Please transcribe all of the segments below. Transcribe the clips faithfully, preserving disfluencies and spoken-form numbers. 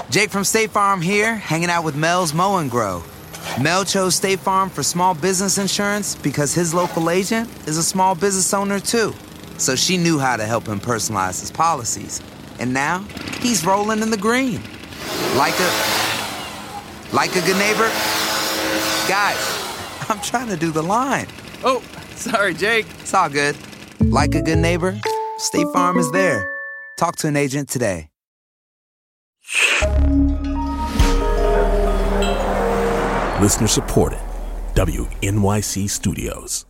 Jake from State Farm here, hanging out with Mel's Mow and Grow. Mel chose State Farm for small business insurance because his local agent is a small business owner too. So she knew how to help him personalize his policies. And now, he's rolling in the green. Like a... Like a good neighbor? Guys, I'm trying to do the line. Oh, sorry, Jake. It's all good. Like a good neighbor, State Farm is there. Talk to an agent today. Listener supported. W N Y C Studios.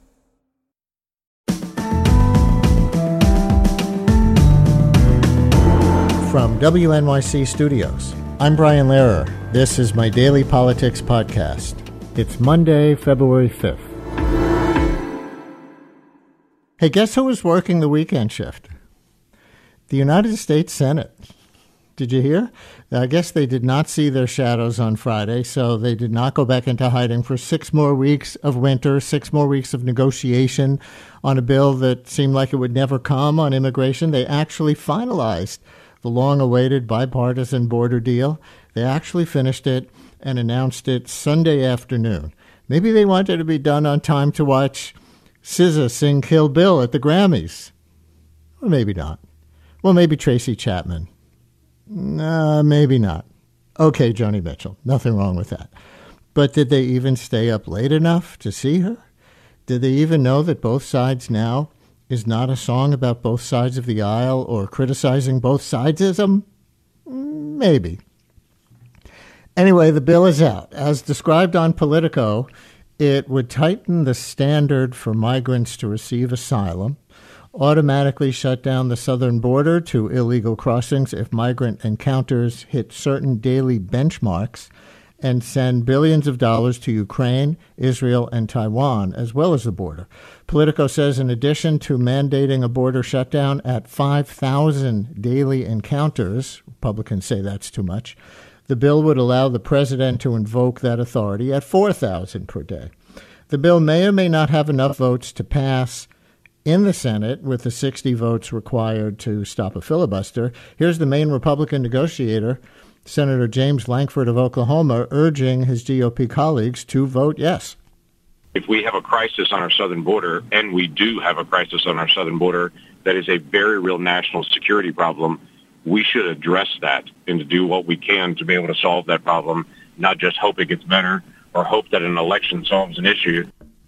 From W N Y C Studios, I'm Brian Lehrer. This is my daily politics podcast. It's Monday, February fifth. Hey, guess who was working the weekend shift? The United States Senate. Did you hear? I guess they did not see their shadows on Friday, so they did not go back into hiding for six more weeks of winter, six more weeks of negotiation on a bill that seemed like it would never come on immigration. They actually finalized the long-awaited bipartisan border deal. They actually finished it and announced it Sunday afternoon. Maybe they wanted it to be done on time to watch S Z A sing Kill Bill at the Grammys. Or maybe not. Well, maybe Tracy Chapman. Uh, maybe not. Okay, Joni Mitchell. Nothing wrong with that. But did they even stay up late enough to see her? Did they even know that Both Sides Now is not a song about both sides of the aisle or criticizing both sidesism? Maybe. Anyway, the bill is out. As described on Politico, it would tighten the standard for migrants to receive asylum, automatically shut down the southern border to illegal crossings if migrant encounters hit certain daily benchmarks, and send billions of dollars to Ukraine, Israel, and Taiwan, as well as the border. Politico says in addition to mandating a border shutdown at five thousand daily encounters, Republicans say that's too much, the bill would allow the president to invoke that authority at four thousand per day. The bill may or may not have enough votes to pass in the Senate, with the sixty votes required to stop a filibuster. Here's the main Republican negotiator, Senator James Lankford of Oklahoma, urging his G O P colleagues to vote yes. If we have a crisis on our southern border, and we do have a crisis on our southern border that is a very real national security problem, we should address that and to do what we can to be able to solve that problem, not just hope it gets better or hope that an election solves an issue.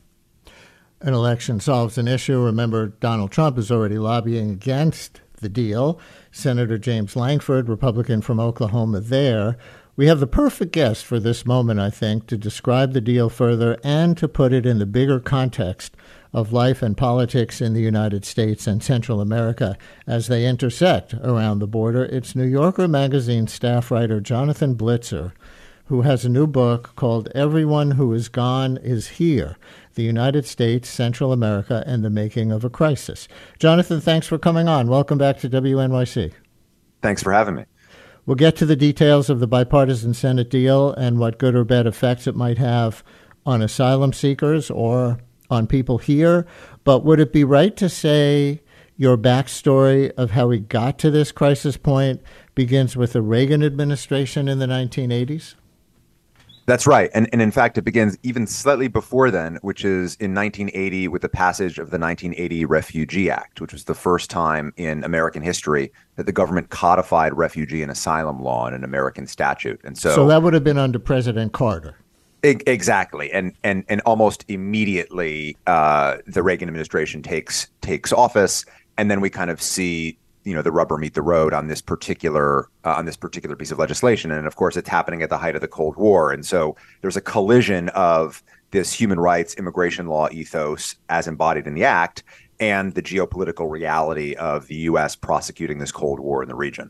An election solves an issue. Remember, Donald Trump is already lobbying against the deal. Senator James Lankford, Republican from Oklahoma, there. We have the perfect guest for this moment, I think, to describe the deal further and to put it in the bigger context of life and politics in the United States and Central America as they intersect around the border. It's New Yorker magazine staff writer Jonathan Blitzer, who has a new book called Everyone Who Is Gone Is Here: The United States, Central America, and the Making of a Crisis. Jonathan, thanks for coming on. Welcome back to W N Y C. Thanks for having me. We'll get to the details of the bipartisan Senate deal and what good or bad effects it might have on asylum seekers or on people here. But would it be right to say your backstory of how we got to this crisis point begins with the Reagan administration in the nineteen eighties? That's right. And, and in fact, it begins even slightly before then, which is in nineteen eighty with the passage of the nineteen eighty Refugee Act, which was the first time in American history that the government codified refugee and asylum law in an American statute. And so, so that would have been under President Carter. Exactly. And and and almost immediately, uh, the Reagan administration takes takes office. And then we kind of see, you know, the rubber meet the road on this particular uh, on this particular piece of legislation. And of course, it's happening at the height of the Cold War. And so there's a collision of this human rights immigration law ethos as embodied in the act and the geopolitical reality of the U S prosecuting this Cold War in the region.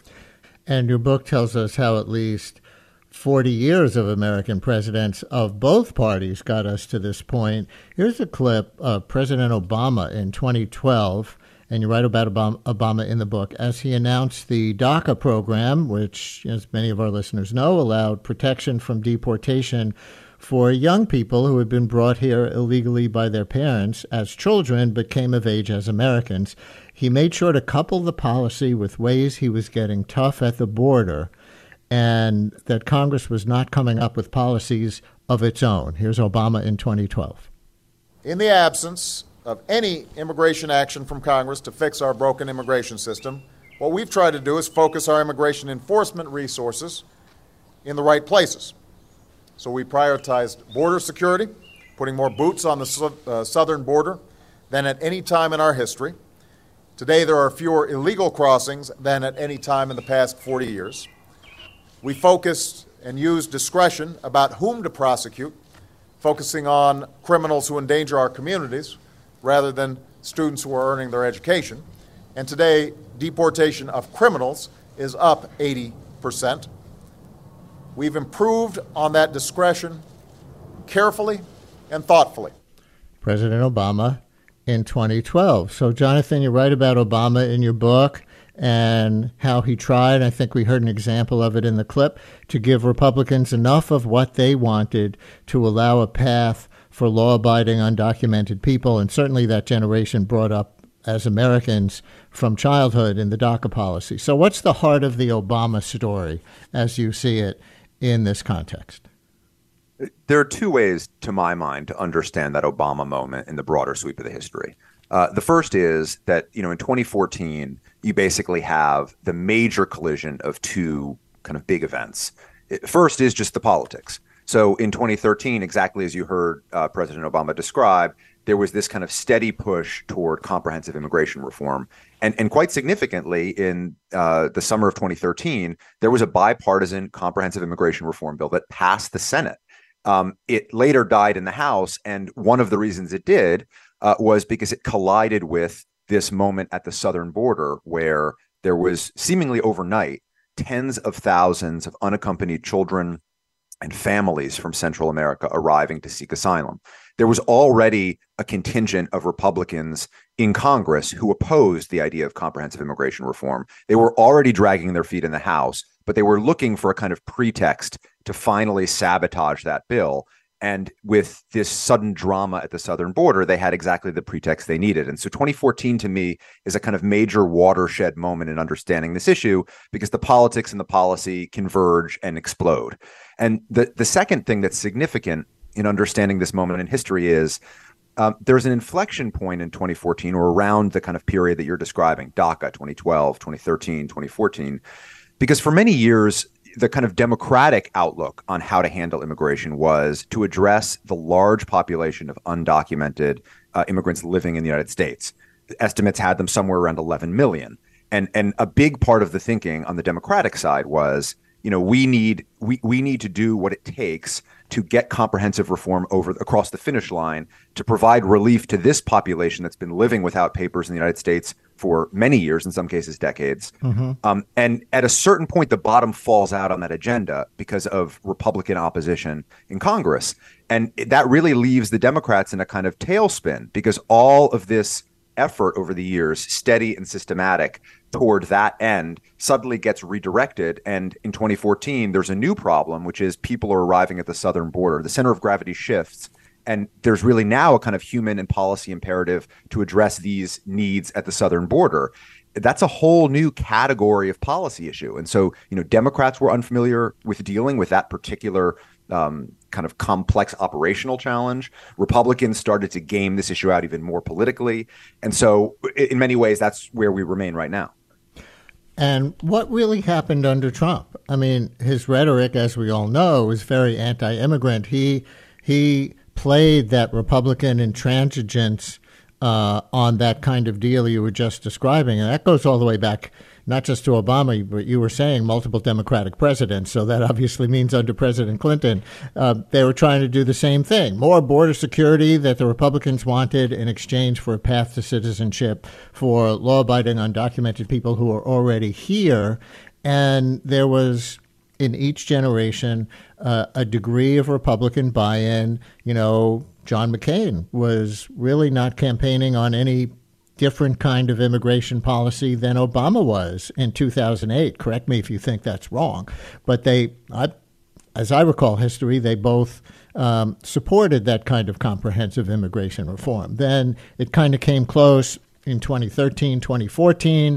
And your book tells us how at least forty years of American presidents of both parties got us to this point. Here's a clip of President Obama in twenty twelve. And you write about Obama in the book, as he announced the DACA program, which, as many of our listeners know, allowed protection from deportation for young people who had been brought here illegally by their parents as children but came of age as Americans. He made sure to couple the policy with ways he was getting tough at the border. and that Congress was not coming up with policies of its own. Here's Obama in twenty twelve. In the absence of any immigration action from Congress to fix our broken immigration system, what we've tried to do is focus our immigration enforcement resources in the right places. So we prioritized border security, putting more boots on the su- uh, southern border than at any time in our history. Today, there are fewer illegal crossings than at any time in the past forty years. We focused and used discretion about whom to prosecute, focusing on criminals who endanger our communities rather than students who are earning their education. And today, deportation of criminals is up eighty percent. We've improved on that discretion carefully and thoughtfully. President Obama in twenty twelve. So, Jonathan, you write about Obama in your book and how he tried, I think we heard an example of it in the clip, to give Republicans enough of what they wanted to allow a path for law-abiding, undocumented people. And certainly that generation brought up as Americans from childhood in the DACA policy. So what's the heart of the Obama story as you see it in this context? There are two ways, to my mind, to understand that Obama moment in the broader sweep of the history. Uh, the first is that, you know, in twenty fourteen, you basically have the major collision of two kind of big events. First is just the politics. So in twenty thirteen, exactly as you heard uh, President Obama describe, there was this kind of steady push toward comprehensive immigration reform. And, and quite significantly, in uh, the summer of twenty thirteen, there was a bipartisan comprehensive immigration reform bill that passed the Senate. Um, it later died in the House, and one of the reasons it did uh, was because it collided with this moment at the southern border where there was seemingly overnight tens of thousands of unaccompanied children and families from Central America arriving to seek asylum. There was already a contingent of Republicans in Congress who opposed the idea of comprehensive immigration reform. They were already dragging their feet in the House, but they were looking for a kind of pretext to finally sabotage that bill. And with this sudden drama at the southern border, they had exactly the pretext they needed. And so twenty fourteen, to me, is a kind of major watershed moment in understanding this issue because the politics and the policy converge and explode. And the, the second thing that's significant in understanding this moment in history is um, there's an inflection point in twenty fourteen or around the kind of period that you're describing, DACA, twenty twelve, twenty thirteen, twenty fourteen, because for many years, the kind of democratic outlook on how to handle immigration was to address the large population of undocumented uh, immigrants living in the United States. Estimates had them somewhere around eleven million. And and a big part of the thinking on the Democratic side was, you know, we need we we need to do what it takes to get comprehensive reform over across the finish line to provide relief to this population that's been living without papers in the United States for many years, in some cases decades. Mm-hmm. Um, and at a certain point, the bottom falls out on that agenda because of Republican opposition in Congress. And that really leaves the Democrats in a kind of tailspin because all of this effort over the years, steady and systematic toward that end, suddenly gets redirected. And in twenty fourteen, there's a new problem, which is people are arriving at the southern border. The center of gravity shifts. And there's really now a kind of human and policy imperative to address these needs at the southern border. That's a whole new category of policy issue. And so, you know, Democrats were unfamiliar with dealing with that particular um, kind of complex operational challenge. Republicans started to game this issue out even more politically. And so in many ways, that's where we remain right now. And what really happened under Trump? I mean, his rhetoric, as we all know, is very anti-immigrant. He he played that Republican intransigence uh, on that kind of deal you were just describing. And that goes all the way back, not just to Obama, but you were saying multiple Democratic presidents. So that obviously means under President Clinton, uh, they were trying to do the same thing. More border security that the Republicans wanted in exchange for a path to citizenship for law-abiding undocumented people who are already here. And there was, in each generation, uh, a degree of Republican buy-in. You know, John McCain was really not campaigning on any different kind of immigration policy than Obama was in two thousand eight. Correct me if you think that's wrong. But they, I, as I recall history, they both um, supported that kind of comprehensive immigration reform. Then it kind of came close in twenty thirteen, twenty fourteen.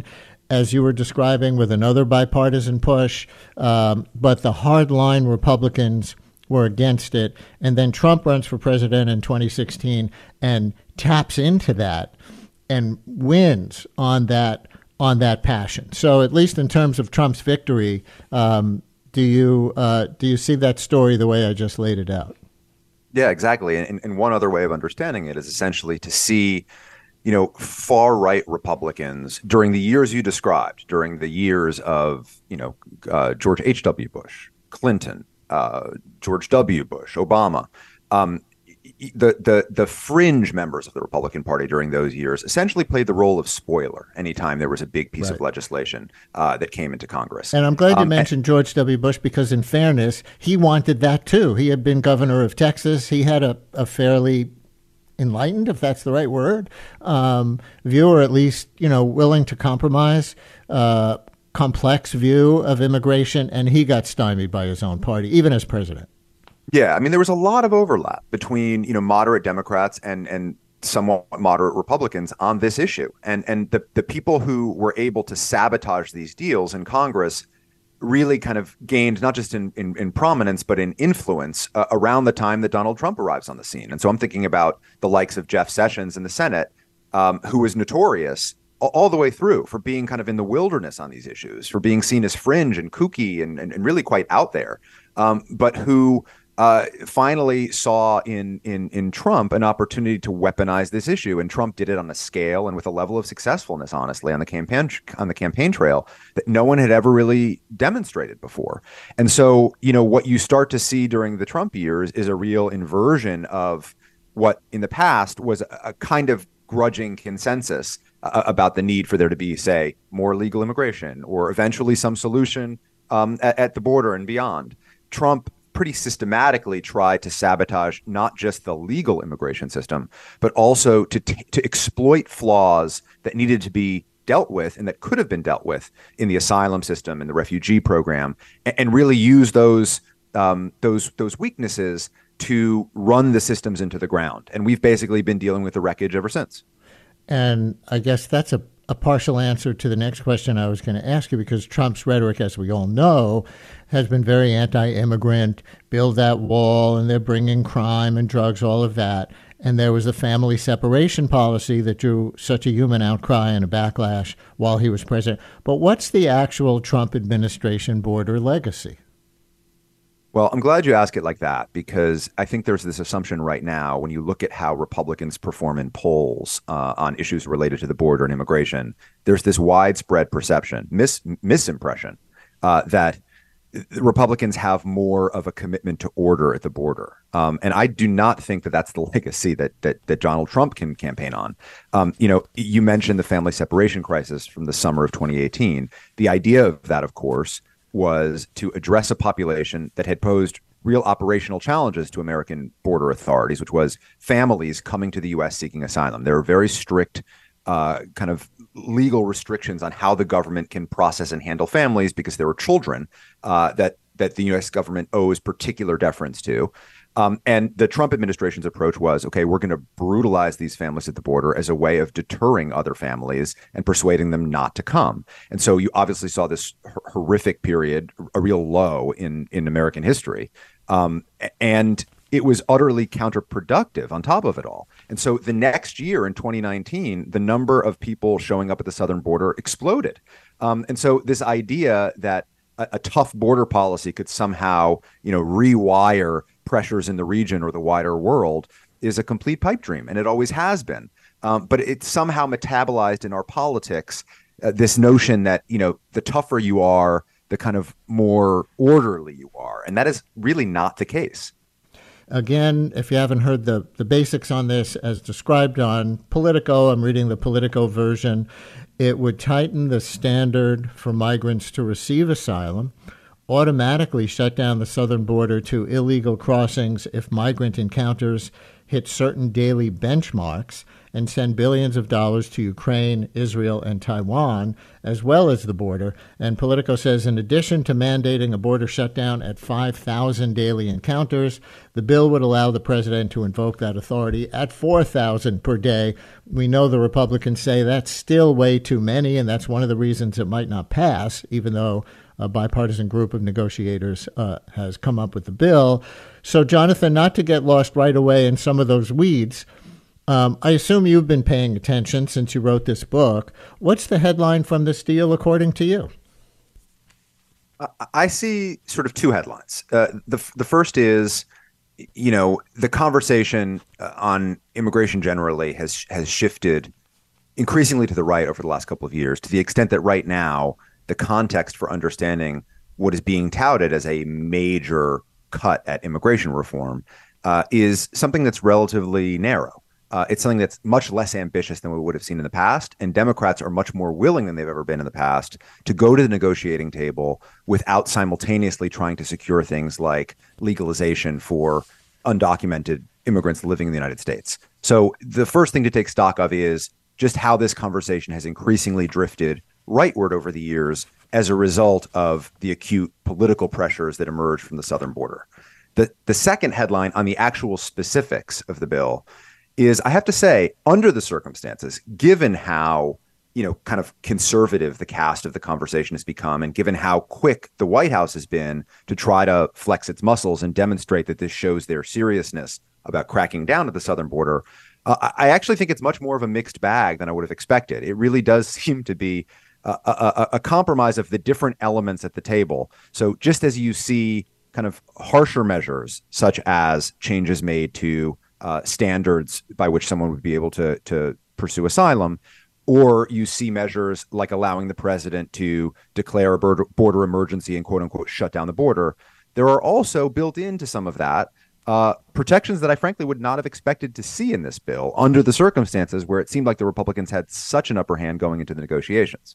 as you were describing, with another bipartisan push, um, but the hardline Republicans were against it. And then Trump runs for president in twenty sixteen and taps into that and wins on that on that passion. So at least in terms of Trump's victory, um, do you uh, do you see that story the way I just laid it out? Yeah, exactly. And, and one other way of understanding it is essentially to see, you know, far-right Republicans during the years you described, during the years of, you know, uh, George H W. Bush, Clinton, uh, George W. Bush, Obama, um, the, the the fringe members of the Republican Party during those years essentially played the role of spoiler anytime there was a big piece right. of legislation uh, that came into Congress. And I'm glad you um, mentioned and, George W. Bush, because in fairness, he wanted that too. He had been governor of Texas. He had a, a fairly enlightened, if that's the right word, um, view, or at least, you know, willing to compromise, uh, complex view of immigration, and he got stymied by his own party, even as president. Yeah, I mean, there was a lot of overlap between, you know, moderate Democrats and and somewhat moderate Republicans on this issue. And and the, the people who were able to sabotage these deals in Congress really kind of gained not just in, in, in prominence, but in influence uh, around the time that Donald Trump arrives on the scene. And so I'm thinking about the likes of Jeff Sessions in the Senate, um, who was notorious all, all the way through for being kind of in the wilderness on these issues, for being seen as fringe and kooky and, and, and really quite out there, um, but who Uh, finally saw in in in Trump an opportunity to weaponize this issue, and Trump did it on a scale and with a level of successfulness, honestly, on the campaign on the campaign trail that no one had ever really demonstrated before. And so, you know, what you start to see during the Trump years is a real inversion of what in the past was a, a kind of grudging consensus uh, about the need for there to be, say, more legal immigration or eventually some solution um, at, at the border and beyond. Trump pretty systematically tried to sabotage not just the legal immigration system, but also to t- to exploit flaws that needed to be dealt with and that could have been dealt with in the asylum system and the refugee program, and, and really use those um, those those weaknesses to run the systems into the ground. And we've basically been dealing with the wreckage ever since. And I guess that's a, a partial answer to the next question I was going to ask you, because Trump's rhetoric, as we all know, has been very anti-immigrant, build that wall, and they're bringing crime and drugs, all of that. And there was a family separation policy that drew such a human outcry and a backlash while he was president. But what's the actual Trump administration border legacy? Well, I'm glad you ask it like that, because I think there's this assumption right now when you look at how Republicans perform in polls uh, on issues related to the border and immigration, there's this widespread perception, mis- misimpression uh, that Republicans have more of a commitment to order at the border. Um, and I do not think that that's the legacy that that, that Donald Trump can campaign on. Um, you know, you mentioned the family separation crisis from the summer of twenty eighteen. The idea of that, of course, was to address a population that had posed real operational challenges to American border authorities, which was families coming to the U S seeking asylum. There are very strict uh, kind of legal restrictions on how the government can process and handle families because there are children uh, that that the U S government owes particular deference to. Um, and the Trump administration's approach was, okay, we're going to brutalize these families at the border as a way of deterring other families and persuading them not to come. And so you obviously saw this h- horrific period, a real low in, in American history. Um, and it was utterly counterproductive on top of it all. And so the next year in twenty nineteen, the number of people showing up at the southern border exploded. Um, and so this idea that a, a tough border policy could somehow, you know, rewire pressures in the region or the wider world is a complete pipe dream, and it always has been. Um, but it's somehow metabolized in our politics, uh, this notion that, you know, the tougher you are, the kind of more orderly you are. And that is really not the case. Again, if you haven't heard the, the basics on this as described on Politico, I'm reading the Politico version, it would tighten the standard for migrants to receive asylum, automatically shut down the southern border to illegal crossings if migrant encounters hit certain daily benchmarks, and send billions of dollars to Ukraine, Israel, and Taiwan, as well as the border. And Politico says, in addition to mandating a border shutdown at five thousand daily encounters, the bill would allow the president to invoke that authority at four thousand per day. We know the Republicans say that's still way too many, and that's one of the reasons it might not pass, even though a bipartisan group of negotiators uh, has come up with the bill. So, Jonathan, not to get lost right away in some of those weeds, um, I assume you've been paying attention since you wrote this book. What's the headline from this deal, according to you? I see sort of two headlines. Uh, the the first is, you know, the conversation on immigration generally has has shifted increasingly to the right over the last couple of years, to the extent that right now the context for understanding what is being touted as a major cut at immigration reform uh, is something that's relatively narrow. Uh, it's something that's much less ambitious than we would have seen in the past, and Democrats are much more willing than they've ever been in the past to go to the negotiating table without simultaneously trying to secure things like legalization for undocumented immigrants living in the United States. So the first thing to take stock of is just how this conversation has increasingly drifted rightward over the years as a result of the acute political pressures that emerged from the southern border. The the second headline on the actual specifics of the bill is, I have to say, under the circumstances, given how, you know, kind of conservative the cast of the conversation has become, and given how quick the White House has been to try to flex its muscles and demonstrate that this shows their seriousness about cracking down at the southern border, uh, I actually think it's much more of a mixed bag than I would have expected. It really does seem to be A, a, a compromise of the different elements at the table. So just as you see kind of harsher measures, such as changes made to uh, standards by which someone would be able to to pursue asylum, or you see measures like allowing the president to declare a border emergency and quote unquote shut down the border, there are also built into some of that uh, protections that I frankly would not have expected to see in this bill under the circumstances where it seemed like the Republicans had such an upper hand going into the negotiations.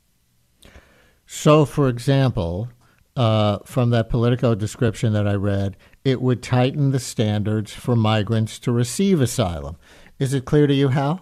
So, for example, uh, from that Politico description that I read, it would tighten the standards for migrants to receive asylum. Is it clear to you how?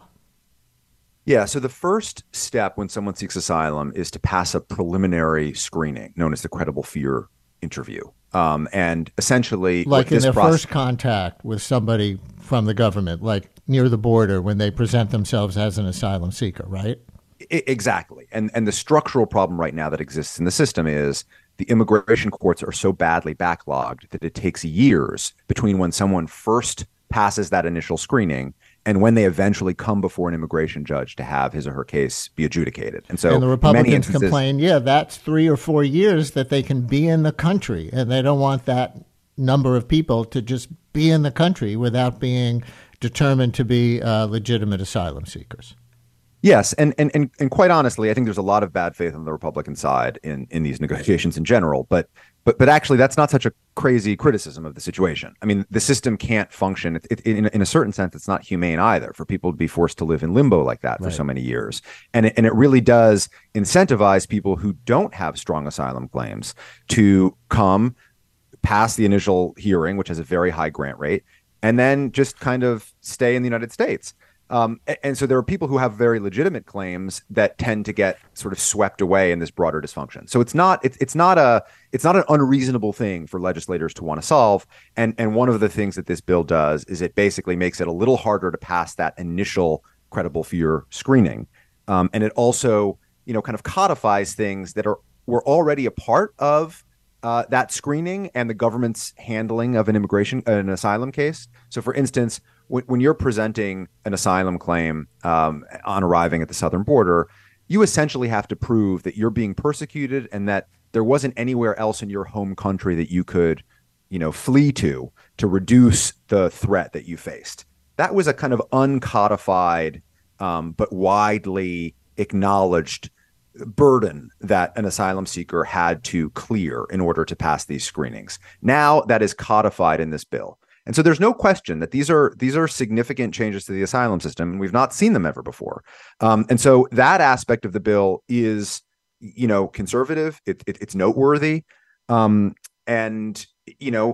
Yeah, so the first step when someone seeks asylum is to pass a preliminary screening known as the credible fear interview. Um, and essentially, like in their process- first contact with somebody from the government, like near the border when they present themselves as an asylum seeker, right? Exactly. And and the structural problem right now that exists in the system is the immigration courts are so badly backlogged that it takes years between when someone first passes that initial screening and when they eventually come before an immigration judge to have his or her case be adjudicated. And so and the Republicans instances, complain, yeah, that's three or four years that they can be in the country, and they don't want that number of people to just be in the country without being determined to be uh, legitimate asylum seekers. Yes, and, and and and quite honestly, I think there's a lot of bad faith on the Republican side in, in these negotiations in general. But but but actually, that's not such a crazy criticism of the situation. I mean, the system can't function. It, it, in in a certain sense, it's not humane either for people to be forced to live in limbo like that for right. so many years. And it, and it really does incentivize people who don't have strong asylum claims to come, pass the initial hearing, which has a very high grant rate, and then just kind of stay in the United States. Um, and so there are people who have very legitimate claims that tend to get sort of swept away in this broader dysfunction. So it's not it's it's not a it's not an unreasonable thing for legislators to want to solve. And and one of the things that this bill does is it basically makes it a little harder to pass that initial credible fear screening. Um, and it also, you know, kind of codifies things that are were already a part of uh, that screening and the government's handling of an immigration an asylum case. So, for instance, when you're presenting an asylum claim um, on arriving at the southern border, you essentially have to prove that you're being persecuted and that there wasn't anywhere else in your home country that you could, you know, flee to to reduce the threat that you faced. That was a kind of uncodified um, but widely acknowledged burden that an asylum seeker had to clear in order to pass these screenings. Now that is codified in this bill. And so there's no question that these are these are significant changes to the asylum system, and we've not seen them ever before. Um, and so that aspect of the bill is, you know, conservative. It, it, it's noteworthy, um, and you know,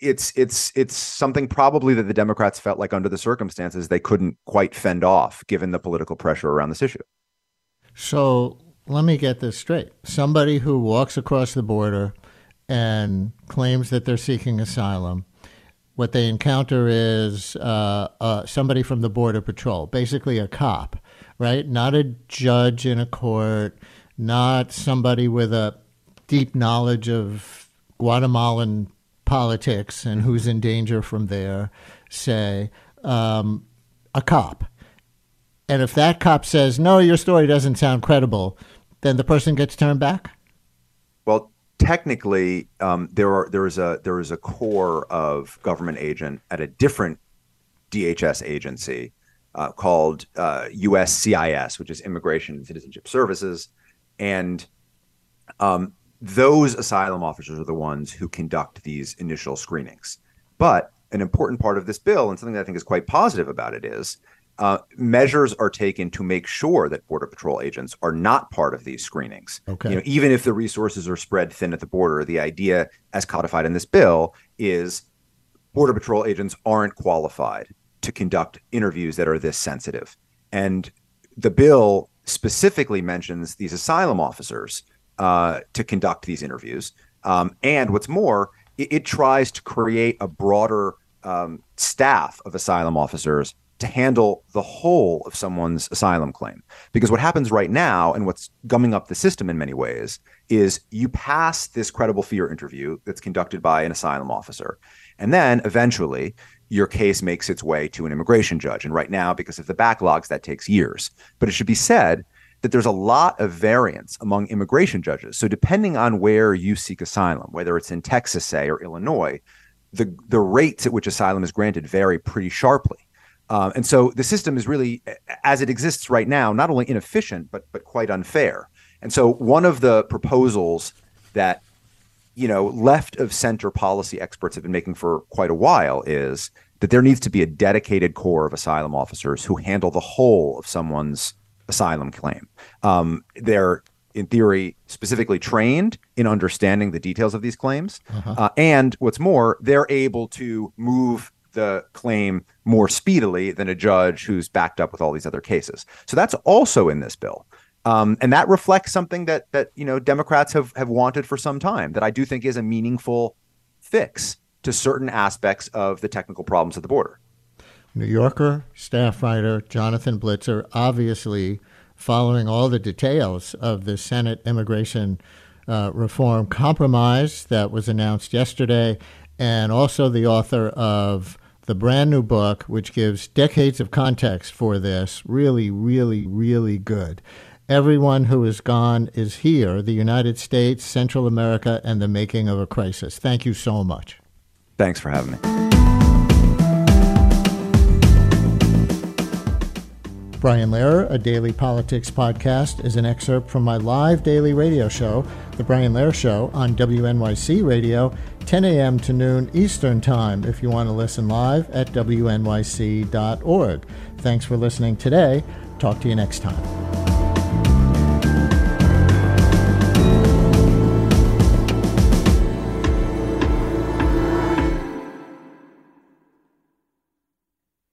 it's it's it's something probably that the Democrats felt like under the circumstances they couldn't quite fend off, given the political pressure around this issue. So let me get this straight. Somebody who walks across the border and claims that they're seeking asylum, what they encounter is uh, uh, somebody from the Border Patrol, basically a cop, right? Not a judge in a court, not somebody with a deep knowledge of Guatemalan politics and who's in danger from there, say, um, a cop. And if that cop says, no, your story doesn't sound credible, then the person gets turned back? Well, technically, um, there are there is a there is a core of government agent at a different D H S agency uh, called uh, U S C I S, which is Immigration and Citizenship Services, and um, those asylum officers are the ones who conduct these initial screenings. But an important part of this bill, and something that I think is quite positive about it, is uh, measures are taken to make sure that Border Patrol agents are not part of these screenings. Okay. You know, even if the resources are spread thin at the border, the idea, as codified in this bill, is Border Patrol agents aren't qualified to conduct interviews that are this sensitive. And the bill specifically mentions these asylum officers Uh, to conduct these interviews. Um, and what's more, it, it tries to create a broader um, staff of asylum officers to handle the whole of someone's asylum claim. Because what happens right now, and what's gumming up the system in many ways, is you pass this credible fear interview that's conducted by an asylum officer. And then eventually your case makes its way to an immigration judge. And right now, because of the backlogs, that takes years. But it should be said that there's a lot of variance among immigration judges. So depending on where you seek asylum, whether it's in Texas, say, or Illinois, the the rates at which asylum is granted vary pretty sharply. Um, and so the system is really, as it exists right now, not only inefficient, but but quite unfair. And so one of the proposals that, you know, left of center policy experts have been making for quite a while is that there needs to be a dedicated corps of asylum officers who handle the whole of someone's asylum claim. Um, they're, in theory, specifically trained in understanding the details of these claims. Uh-huh. Uh, and what's more, they're able to move the claim more speedily than a judge who's backed up with all these other cases. So that's also in this bill. Um, and that reflects something that, that you know, Democrats have, have wanted for some time, that I do think is a meaningful fix to certain aspects of the technical problems at the border. New Yorker staff writer Jonathan Blitzer, obviously following all the details of the Senate immigration uh, reform compromise that was announced yesterday, and also the author of the brand new book, which gives decades of context for this. Really, really, really good. Everyone who is gone is here, the United States, Central America, and the making of a crisis. Thank you so much. Thanks for having me. Brian Lehrer, a daily politics podcast, is an excerpt from my live daily radio show, The Brian Lehrer Show, on W N Y C Radio, ten a.m. to noon Eastern Time, if you want to listen live at W N Y C dot org. Thanks for listening today. Talk to you next time.